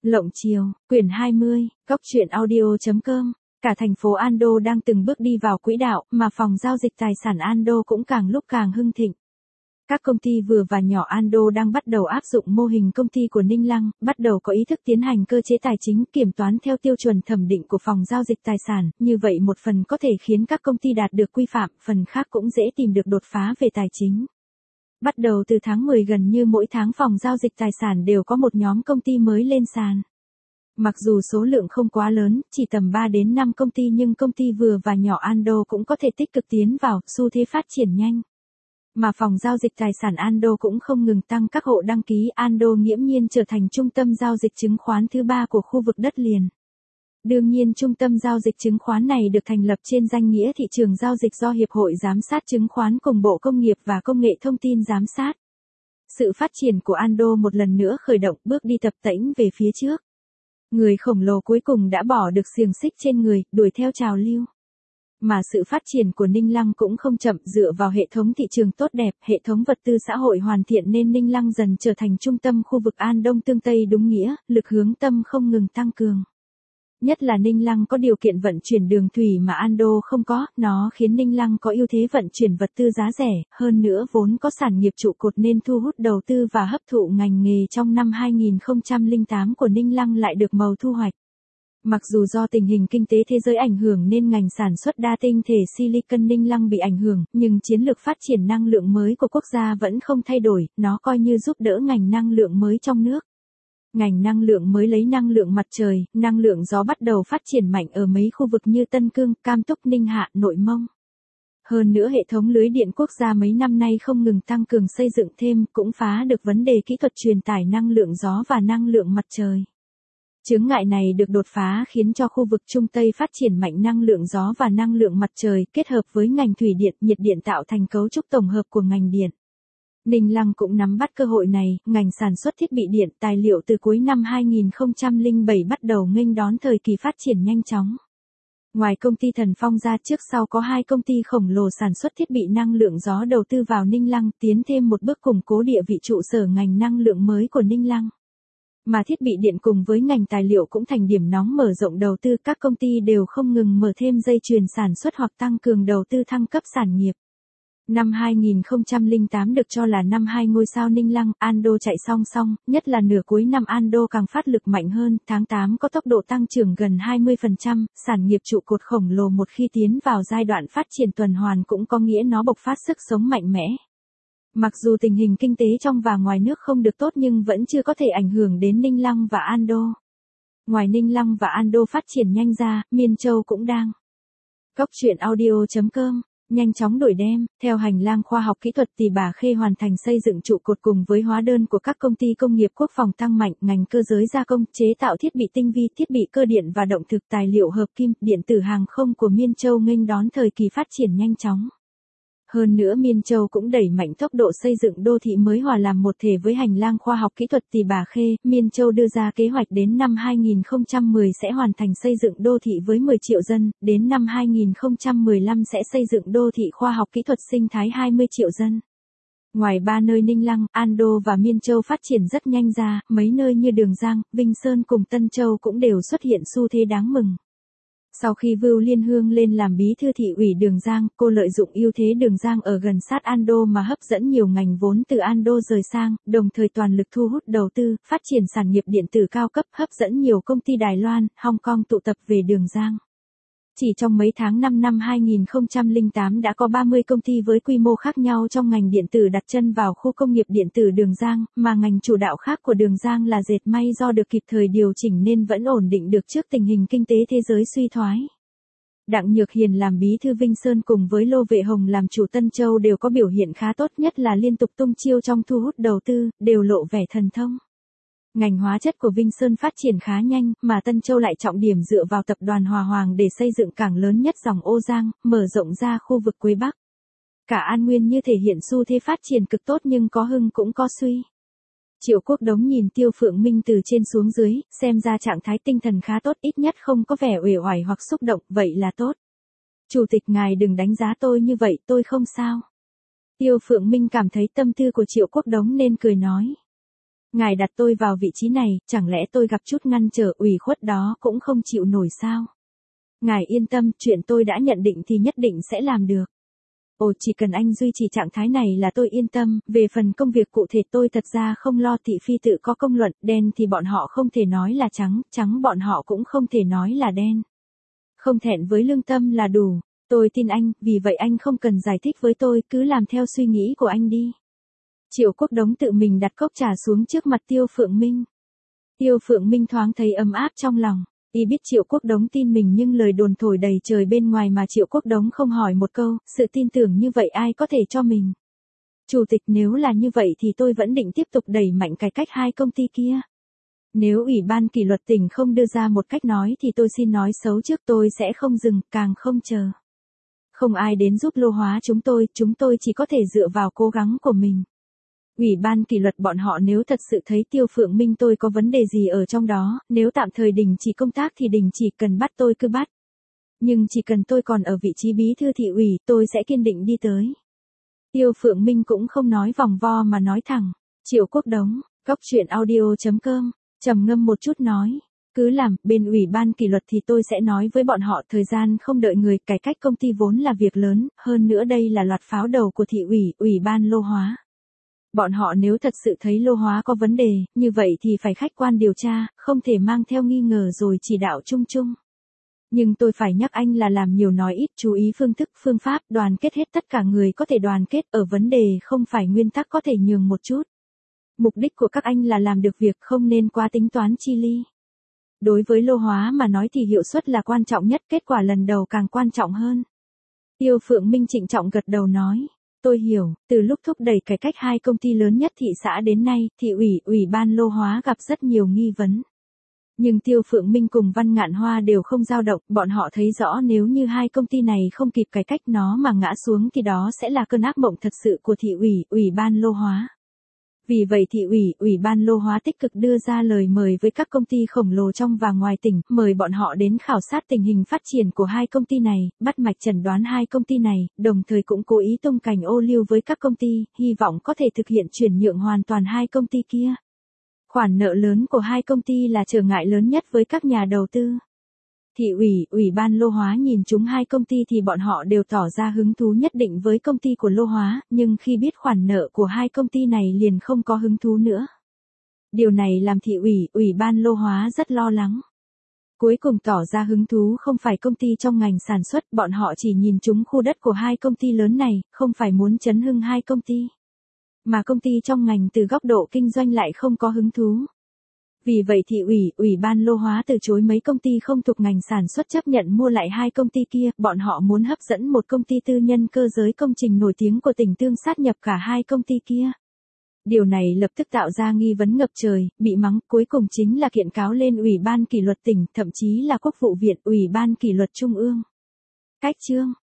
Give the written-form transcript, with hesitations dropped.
Lộng Chiều, quyển 20, góc truyện audio.com. Cả thành phố Ando đang từng bước đi vào quỹ đạo, mà phòng giao dịch tài sản Ando cũng càng lúc càng hưng thịnh. Các công ty vừa và nhỏ Ando đang bắt đầu áp dụng mô hình công ty của Ninh Lăng, bắt đầu có ý thức tiến hành cơ chế tài chính kiểm toán theo tiêu chuẩn thẩm định của phòng giao dịch tài sản, như vậy một phần có thể khiến các công ty đạt được quy phạm, phần khác cũng dễ tìm được đột phá về tài chính. Bắt đầu từ tháng 10 gần như mỗi tháng phòng giao dịch tài sản đều có một nhóm công ty mới lên sàn. Mặc dù số lượng không quá lớn, chỉ tầm 3 đến 5 công ty nhưng công ty vừa và nhỏ Ando cũng có thể tích cực tiến vào, xu thế phát triển nhanh. Mà phòng giao dịch tài sản Ando cũng không ngừng tăng các hộ đăng ký, Ando nghiễm nhiên trở thành trung tâm giao dịch chứng khoán thứ 3 của khu vực đất liền. Đương nhiên trung tâm giao dịch chứng khoán này được thành lập trên danh nghĩa thị trường giao dịch do Hiệp hội Giám sát Chứng khoán cùng Bộ Công nghiệp và Công nghệ Thông tin giám sát. Sự phát triển của Ando một lần nữa khởi động bước đi tập tễnh về phía trước. Người khổng lồ cuối cùng đã bỏ được xiềng xích trên người, đuổi theo trào lưu. Mà sự phát triển của Ninh Lăng cũng không chậm, dựa vào hệ thống thị trường tốt đẹp, hệ thống vật tư xã hội hoàn thiện nên Ninh Lăng dần trở thành trung tâm khu vực An Đông Tương Tây đúng nghĩa, lực hướng tâm không ngừng tăng cường. Nhất là Ninh Lăng có điều kiện vận chuyển đường thủy mà Ando không có, nó khiến Ninh Lăng có ưu thế vận chuyển vật tư giá rẻ, hơn nữa vốn có sản nghiệp trụ cột nên thu hút đầu tư và hấp thụ ngành nghề trong năm 2008 của Ninh Lăng lại được màu thu hoạch. Mặc dù do tình hình kinh tế thế giới ảnh hưởng nên ngành sản xuất đa tinh thể silicon Ninh Lăng bị ảnh hưởng, nhưng chiến lược phát triển năng lượng mới của quốc gia vẫn không thay đổi, nó coi như giúp đỡ ngành năng lượng mới trong nước. Ngành năng lượng mới lấy năng lượng mặt trời, năng lượng gió bắt đầu phát triển mạnh ở mấy khu vực như Tân Cương, Cam Túc, Ninh Hạ, Nội Mông. Hơn nữa hệ thống lưới điện quốc gia mấy năm nay không ngừng tăng cường xây dựng thêm, cũng phá được vấn đề kỹ thuật truyền tải năng lượng gió và năng lượng mặt trời. Chướng ngại này được đột phá khiến cho khu vực Trung Tây phát triển mạnh năng lượng gió và năng lượng mặt trời kết hợp với ngành thủy điện, nhiệt điện tạo thành cấu trúc tổng hợp của ngành điện. Ninh Lăng cũng nắm bắt cơ hội này, ngành sản xuất thiết bị điện, tài liệu từ cuối năm 2007 bắt đầu nghênh đón thời kỳ phát triển nhanh chóng. Ngoài công ty Thần Phong ra, trước sau có 2 công ty khổng lồ sản xuất thiết bị năng lượng gió đầu tư vào Ninh Lăng, tiến thêm một bước củng cố địa vị trụ sở ngành năng lượng mới của Ninh Lăng. Mà thiết bị điện cùng với ngành tài liệu cũng thành điểm nóng mở rộng đầu tư, các công ty đều không ngừng mở thêm dây chuyền sản xuất hoặc tăng cường đầu tư thăng cấp sản nghiệp. Năm 2008 được cho là năm 2 ngôi sao Ninh Lăng, Ando chạy song song, nhất là nửa cuối năm Ando càng phát lực mạnh hơn, tháng 8 có tốc độ tăng trưởng gần 20%, sản nghiệp trụ cột khổng lồ một khi tiến vào giai đoạn phát triển tuần hoàn cũng có nghĩa nó bộc phát sức sống mạnh mẽ. Mặc dù tình hình kinh tế trong và ngoài nước không được tốt nhưng vẫn chưa có thể ảnh hưởng đến Ninh Lăng và Ando. Ngoài Ninh Lăng và Ando phát triển nhanh ra, Miên Châu cũng đang. Góc truyện audio.com nhanh chóng đổi đem, theo hành lang khoa học kỹ thuật Tỳ Bà Khê hoàn thành xây dựng trụ cột cùng với hóa đơn của các công ty công nghiệp quốc phòng tăng mạnh, ngành cơ giới gia công, chế tạo thiết bị tinh vi, thiết bị cơ điện và động thực, tài liệu hợp kim, điện tử hàng không của Miên Châu nghênh đón thời kỳ phát triển nhanh chóng. Hơn nữa Miên Châu cũng đẩy mạnh tốc độ xây dựng đô thị mới hòa làm một thể với hành lang khoa học kỹ thuật Tỳ Bà Khê, Miên Châu đưa ra kế hoạch đến năm 2010 sẽ hoàn thành xây dựng đô thị với 10 triệu dân, đến năm 2015 sẽ xây dựng đô thị khoa học kỹ thuật sinh thái 20 triệu dân. Ngoài 3 nơi Ninh Lăng, Ando và Miên Châu phát triển rất nhanh ra, mấy nơi như Đường Giang, Vinh Sơn cùng Tân Châu cũng đều xuất hiện xu thế đáng mừng. Sau khi Vưu Liên Hương lên làm bí thư thị ủy Đường Giang, cô lợi dụng ưu thế Đường Giang ở gần sát Ando mà hấp dẫn nhiều ngành vốn từ Ando rời sang, đồng thời toàn lực thu hút đầu tư, phát triển sản nghiệp điện tử cao cấp, hấp dẫn nhiều công ty Đài Loan, Hong Kong tụ tập về Đường Giang. Chỉ trong mấy tháng 5 năm 2008 đã có 30 công ty với quy mô khác nhau trong ngành điện tử đặt chân vào khu công nghiệp điện tử Đường Giang, mà ngành chủ đạo khác của Đường Giang là dệt may do được kịp thời điều chỉnh nên vẫn ổn định được trước tình hình kinh tế thế giới suy thoái. Đặng Nhược Hiền làm bí thư Vinh Sơn cùng với Lô Vệ Hồng làm chủ Tân Châu đều có biểu hiện khá tốt, nhất là liên tục tung chiêu trong thu hút đầu tư, đều lộ vẻ thần thông. Ngành hóa chất của Vinh Sơn phát triển khá nhanh, mà Tân Châu lại trọng điểm dựa vào tập đoàn Hòa Hoàng để xây dựng cảng lớn nhất dòng Ô Giang, mở rộng ra khu vực Quế Bắc. Cả An Nguyên như thể hiện xu thế phát triển cực tốt nhưng có hưng cũng có suy. Triệu Quốc Đống nhìn Tiêu Phượng Minh từ trên xuống dưới, xem ra trạng thái tinh thần khá tốt, ít nhất không có vẻ uể oải hoặc xúc động, vậy là tốt. Chủ tịch ngài đừng đánh giá tôi như vậy, tôi không sao. Tiêu Phượng Minh cảm thấy tâm tư của Triệu Quốc Đống nên cười nói. Ngài đặt tôi vào vị trí này, chẳng lẽ tôi gặp chút ngăn trở ủy khuất đó cũng không chịu nổi sao? Ngài yên tâm, chuyện tôi đã nhận định thì nhất định sẽ làm được. Ồ, chỉ cần anh duy trì trạng thái này là tôi yên tâm, về phần công việc cụ thể tôi thật ra không lo. Thị phi tự có công luận, đen thì bọn họ không thể nói là trắng, trắng bọn họ cũng không thể nói là đen. Không thẹn với lương tâm là đủ, tôi tin anh, vì vậy anh không cần giải thích với tôi, cứ làm theo suy nghĩ của anh đi. Triệu Quốc Đống tự mình đặt cốc trà xuống trước mặt Tiêu Phượng Minh. Tiêu Phượng Minh thoáng thấy ấm áp trong lòng. Y biết Triệu Quốc Đống tin mình nhưng lời đồn thổi đầy trời bên ngoài mà Triệu Quốc Đống không hỏi một câu, sự tin tưởng như vậy ai có thể cho mình. Chủ tịch, nếu là như vậy thì tôi vẫn định tiếp tục đẩy mạnh cải cách hai công ty kia. Nếu Ủy ban kỷ luật tỉnh không đưa ra một cách nói thì tôi xin nói xấu trước, tôi sẽ không dừng, càng không chờ. Không ai đến giúp Lô Hóa chúng tôi chỉ có thể dựa vào cố gắng của mình. Ủy ban kỷ luật bọn họ nếu thật sự thấy Tiêu Phượng Minh tôi có vấn đề gì ở trong đó, nếu tạm thời đình chỉ công tác thì đình chỉ, cần bắt tôi cứ bắt. Nhưng chỉ cần tôi còn ở vị trí bí thư thị ủy, tôi sẽ kiên định đi tới. Tiêu Phượng Minh cũng không nói vòng vo mà nói thẳng. Triệu Quốc Đống, goctruyện.audio.com, trầm ngâm một chút nói. Cứ làm, bên Ủy ban kỷ luật thì tôi sẽ nói với bọn họ, thời gian không đợi người, cải cách công ty vốn là việc lớn, hơn nữa đây là loạt pháo đầu của thị ủy, Ủy ban Lô Hóa. Bọn họ nếu thật sự thấy Lô Hóa có vấn đề, như vậy thì phải khách quan điều tra, không thể mang theo nghi ngờ rồi chỉ đạo chung chung. Nhưng tôi phải nhắc anh là làm nhiều nói ít, chú ý phương thức, phương pháp, đoàn kết hết tất cả người có thể đoàn kết, ở vấn đề không phải nguyên tắc có thể nhường một chút. Mục đích của các anh là làm được việc, không nên quá tính toán chi ly. Đối với Lô Hóa mà nói thì hiệu suất là quan trọng nhất, kết quả lần đầu càng quan trọng hơn. Tiêu Phượng Minh trịnh trọng gật đầu nói. Tôi hiểu, từ lúc thúc đẩy cải cách hai công ty lớn nhất thị xã đến nay, thị ủy, Ủy ban Lô Hóa gặp rất nhiều nghi vấn. Nhưng Tiêu Phượng Minh cùng Văn Ngạn Hoa đều không dao động, bọn họ thấy rõ nếu như hai công ty này không kịp cải cách nó mà ngã xuống thì đó sẽ là cơn ác mộng thật sự của thị ủy, Ủy ban Lô Hóa. Vì vậy thị ủy, Ủy ban Lô Hóa tích cực đưa ra lời mời với các công ty khổng lồ trong và ngoài tỉnh, mời bọn họ đến khảo sát tình hình phát triển của hai công ty này, bắt mạch chẩn đoán hai công ty này, đồng thời cũng cố ý tung cảnh ô liu với các công ty, hy vọng có thể thực hiện chuyển nhượng hoàn toàn hai công ty kia. Khoản nợ lớn của hai công ty là trở ngại lớn nhất với các nhà đầu tư. Thị ủy, Ủy ban Lô Hóa nhìn chúng hai công ty thì bọn họ đều tỏ ra hứng thú nhất định với công ty của Lô Hóa, nhưng khi biết khoản nợ của hai công ty này liền không có hứng thú nữa. Điều này làm thị ủy, Ủy ban Lô Hóa rất lo lắng. Cuối cùng tỏ ra hứng thú không phải công ty trong ngành sản xuất, bọn họ chỉ nhìn chúng khu đất của hai công ty lớn này, không phải muốn chấn hưng hai công ty. Mà công ty trong ngành từ góc độ kinh doanh lại không có hứng thú. Vì vậy thị ủy, Ủy ban Lô Hóa từ chối mấy công ty không thuộc ngành sản xuất chấp nhận mua lại hai công ty kia, bọn họ muốn hấp dẫn một công ty tư nhân cơ giới công trình nổi tiếng của tỉnh Tương sát nhập cả hai công ty kia. Điều này lập tức tạo ra nghi vấn ngập trời, bị mắng, cuối cùng chính là kiện cáo lên Ủy ban kỷ luật tỉnh, thậm chí là Quốc vụ viện, Ủy ban kỷ luật trung ương. Cách chương